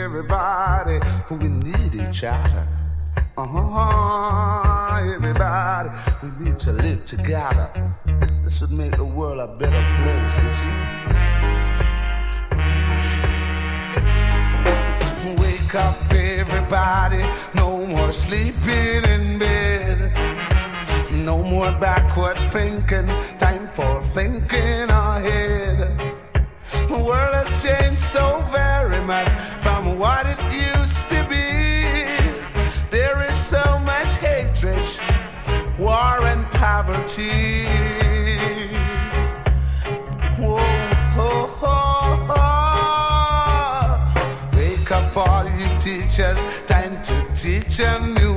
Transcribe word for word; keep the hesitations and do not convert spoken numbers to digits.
everybody, we need each other. Uh-huh, everybody, we need to live together. This would make the world a better place, you see. Wake up, everybody, no more sleeping in bed. No more backward thinking, time for thinking ahead. The world has changed so very much from what it used to be. There is so much hatred, war and poverty. Whoa, ho, ho, ho. Wake up all you teachers, time to teach a new